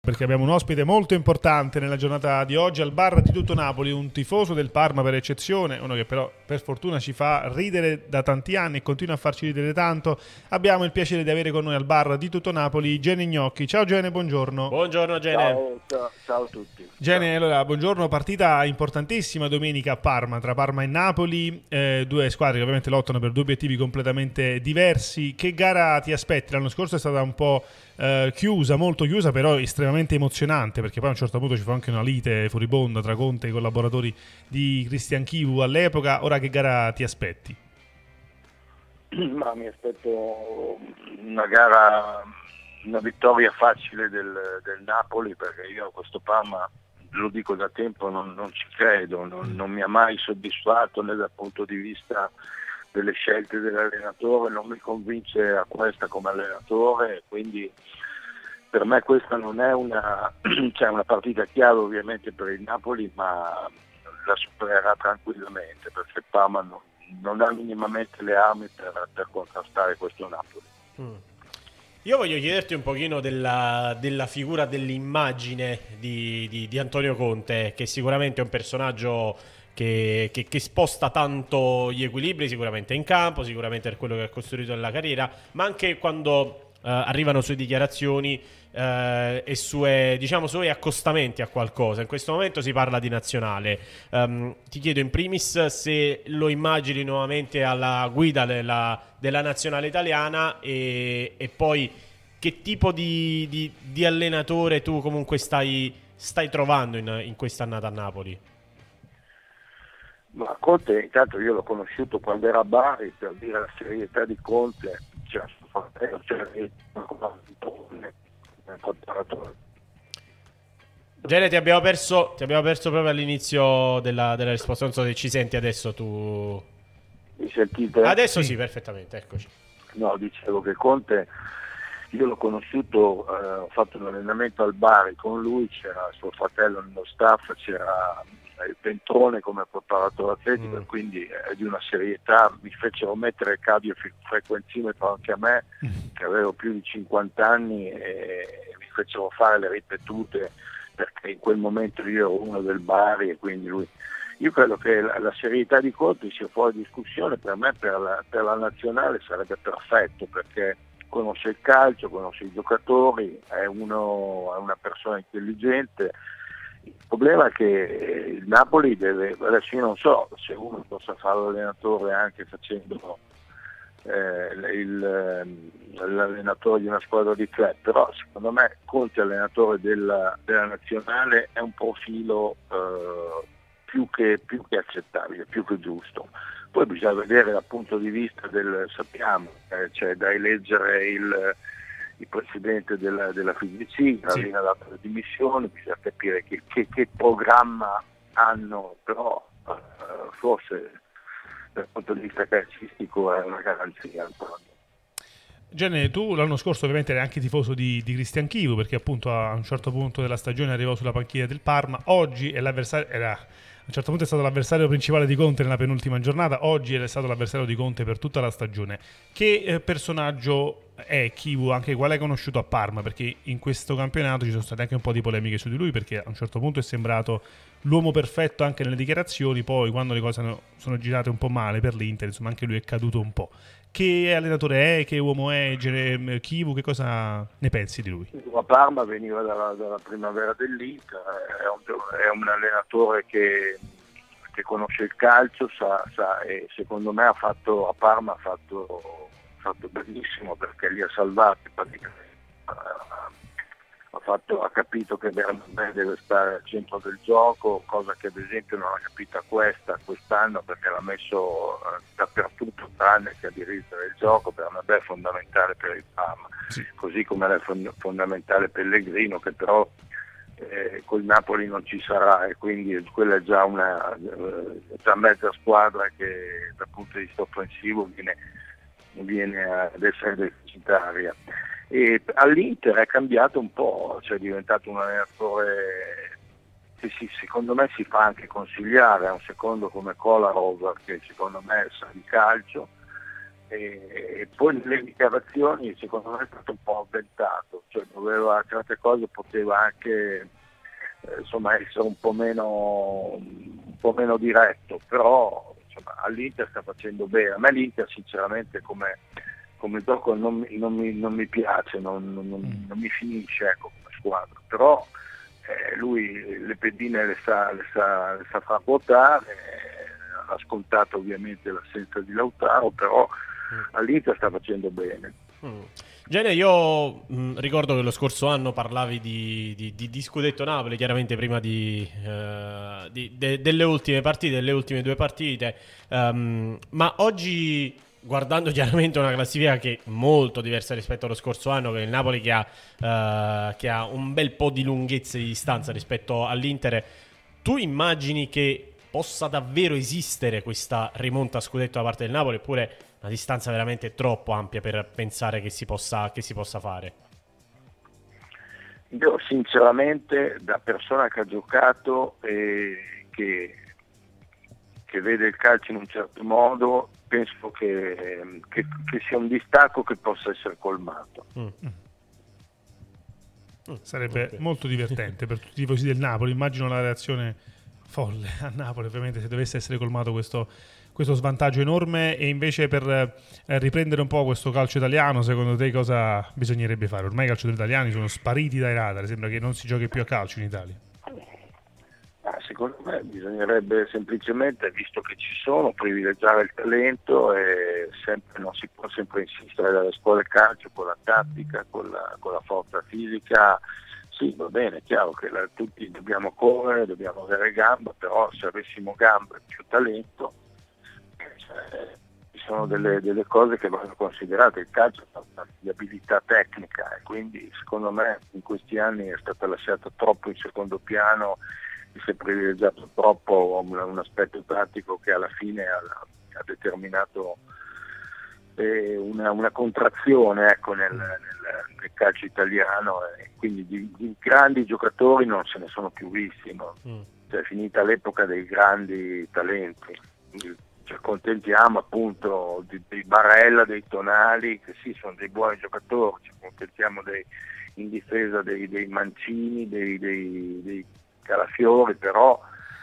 perché abbiamo un ospite molto importante nella giornata di oggi al bar di tutto Napoli, un tifoso del Parma per eccezione, uno che però per fortuna ci fa ridere da tanti anni e continua a farci ridere tanto. Abbiamo il piacere di avere con noi al bar di tutto Napoli Gene Gnocchi. Ciao Gene, buongiorno. Buongiorno Gene. Ciao a tutti. Gene, allora, buongiorno, partita importantissima domenica a Parma, tra Parma e Napoli, due squadre che ovviamente lottano per due obiettivi completamente diversi. Che gara ti aspetti? L'anno scorso è stata un po' chiusa, molto chiusa, però estremamente emozionante, perché poi a un certo punto ci fu anche una lite furibonda tra Conte e i collaboratori di Christian Chivu all'epoca. Ora che gara ti aspetti? Ma mi aspetto una gara, una vittoria facile del Napoli, perché io a questo Parma, lo dico da tempo, non ci credo, non mi ha mai soddisfatto né dal punto di vista delle scelte dell'allenatore, non mi convince a questa come allenatore, quindi per me questa non è una partita chiave ovviamente per il Napoli, ma la supererà tranquillamente, perché Parma non ha minimamente le armi per contrastare questo Napoli. Io voglio chiederti un pochino della figura, dell'immagine di Antonio Conte, che sicuramente è un personaggio che sposta tanto gli equilibri, sicuramente in campo, sicuramente per quello che ha costruito nella carriera, ma anche quando arrivano sue dichiarazioni e suoi accostamenti a qualcosa. In questo momento si parla di nazionale. Ti chiedo in primis se lo immagini nuovamente alla guida della nazionale italiana e poi che tipo di allenatore tu comunque stai trovando in questa annata a Napoli. Ma Conte intanto io l'ho conosciuto quando era a Bari, per dire la serietà di Conte, c'era suo fratello, Gene, ti abbiamo perso proprio all'inizio della risposta. Non so se ci senti adesso tu. Mi sentite? Adesso sì, perfettamente, eccoci. No, dicevo che Conte, io l'ho conosciuto, ho fatto un allenamento al Bari con lui, c'era suo fratello nello staff, c'era il Pentrone come preparatore atletico, quindi è di una serietà. Mi fecero mettere il cardiofrequenzimetro anche a me, che avevo più di 50 anni, e mi fecero fare le ripetute, perché in quel momento io ero uno del Bari e quindi lui. Io credo che la serietà di Conte sia fuori discussione. Per me per la nazionale sarebbe perfetto, perché conosce il calcio, conosce i giocatori, è una persona intelligente. Il problema è che il Napoli deve, adesso io non so se uno possa fare l'allenatore anche facendo l'allenatore di una squadra di club, però secondo me Conte allenatore della nazionale è un profilo più che accettabile, più che giusto. Poi bisogna vedere dal punto di vista sappiamo, c'è da eleggere il presidente della FIGC, la linea data le dimissioni, bisogna capire che programma hanno, però forse dal punto di vista calcistico è una garanzia ancora. Gene, tu l'anno scorso ovviamente eri anche tifoso di Christian Chivu, perché appunto a un certo punto della stagione arrivò sulla panchina del Parma. Oggi è l'avversario, a un certo punto è stato l'avversario principale di Conte nella penultima giornata, oggi è stato l'avversario di Conte per tutta la stagione. Che personaggio è Chivu, anche quale hai conosciuto a Parma? Perché in questo campionato ci sono state anche un po' di polemiche su di lui, perché a un certo punto è sembrato l'uomo perfetto anche nelle dichiarazioni, poi quando le cose sono girate un po' male per l'Inter, insomma anche lui è caduto un po'. Che allenatore è, che uomo è Chivu, che cosa ne pensi di lui? A Parma veniva dalla primavera dell'Inter, è un allenatore che conosce il calcio, sa, e secondo me a Parma ha fatto benissimo, perché li ha salvati praticamente. Ha capito che Bernabé deve stare al centro del gioco, cosa che ad esempio non ha capita quest'anno, perché l'ha messo dappertutto tranne che a dirigere il gioco. Bernabé è fondamentale per il Parma, sì. Così come è fondamentale Pellegrino, che però col Napoli non ci sarà, e quindi quella è già mezza squadra che dal punto di vista offensivo viene ad essere deficitaria. E all'Inter è cambiato un po', cioè è diventato un allenatore che secondo me si fa anche consigliare, è un secondo come Kolarov che secondo me sa di calcio, e poi nelle dichiarazioni secondo me è stato un po' avventato, cioè certe cose poteva anche insomma essere un po' meno diretto, però insomma, all'Inter sta facendo bene. A me l'Inter sinceramente come gioco non mi piace, non mi finisce, ecco, come squadra, però lui le pedine le sa far ruotare, ha scontato ovviamente l'assenza di Lautaro, però all'Inter sta facendo bene. Gene, io ricordo che lo scorso anno parlavi di Scudetto Napoli, chiaramente prima delle ultime partite, delle ultime 2 partite, ma oggi, guardando chiaramente una classifica che è molto diversa rispetto allo scorso anno, che è il Napoli che ha un bel po' di lunghezza di distanza rispetto all'Inter, tu immagini che possa davvero esistere questa rimonta a scudetto da parte del Napoli, oppure una distanza veramente troppo ampia per pensare che si possa fare? Io sinceramente, da persona che ha giocato e che vede il calcio in un certo modo, penso che sia un distacco che possa essere colmato. Sarebbe molto divertente per tutti i tifosi del Napoli. Immagino la reazione folle a Napoli, ovviamente, se dovesse essere colmato questo svantaggio enorme. E invece, per riprendere un po' questo calcio italiano, secondo te cosa bisognerebbe fare? Ormai i calciatori italiani sono spariti dai radar, sembra che non si giochi più a calcio in Italia. Secondo me bisognerebbe semplicemente, visto che ci sono, privilegiare il talento, e non si può sempre insistere dalle scuole calcio con la tattica, con la forza fisica. Sì, va bene, è chiaro che tutti dobbiamo correre, dobbiamo avere gamba, però se avessimo gambe e più talento, ci sono delle cose che vanno considerate. Il calcio è una abilità tecnica e quindi secondo me in questi anni è stata lasciata troppo in secondo piano, si è privilegiato troppo un aspetto tattico che alla fine ha determinato una contrazione, ecco, nel calcio italiano, e quindi di grandi giocatori non se ne sono più visti, no? Cioè, è finita l'epoca dei grandi talenti. Ci accontentiamo appunto dei Barella, dei Tonali, che sì, sono dei buoni giocatori, ci accontentiamo in difesa dei Mancini, dei Calafiori, però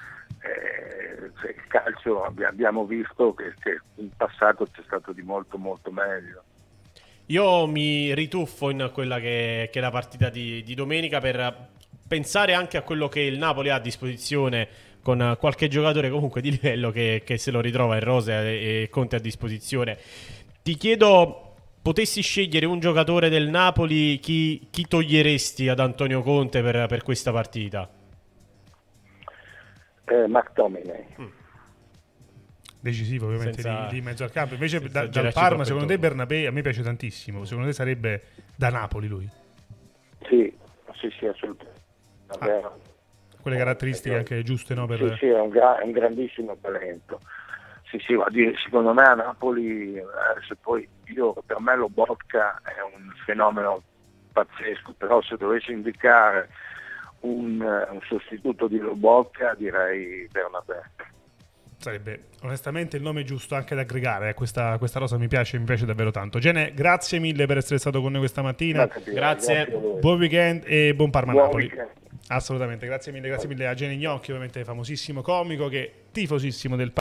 il calcio abbiamo visto che in passato c'è stato di molto molto meglio. Io mi rituffo in quella che è la partita di domenica, per pensare anche a quello che il Napoli ha a disposizione, con qualche giocatore comunque di livello che se lo ritrova in rosa e Conte a disposizione. Ti chiedo, potessi scegliere un giocatore del Napoli, chi toglieresti ad Antonio Conte per questa partita? McTominay. Decisivo ovviamente di mezzo al campo. Invece dal Parma, secondo te Bernabé a me piace tantissimo, secondo te sarebbe da Napoli lui? Sì, assolutamente. Quelle caratteristiche anche giuste, no? Sì, è un grandissimo talento. Sì, secondo me a Napoli, per me Lobotka è un fenomeno pazzesco, però se dovessi indicare un sostituto di Lobotka direi Bernabé. Sarebbe onestamente il nome giusto anche da aggregare, questa rosa mi piace davvero tanto. Gene, grazie mille per essere stato con noi questa mattina. Grazie. Buon weekend e buon Parma Napoli. Weekend. Assolutamente, grazie mille a Gene Gnocchi, ovviamente famosissimo comico, che tifosissimo del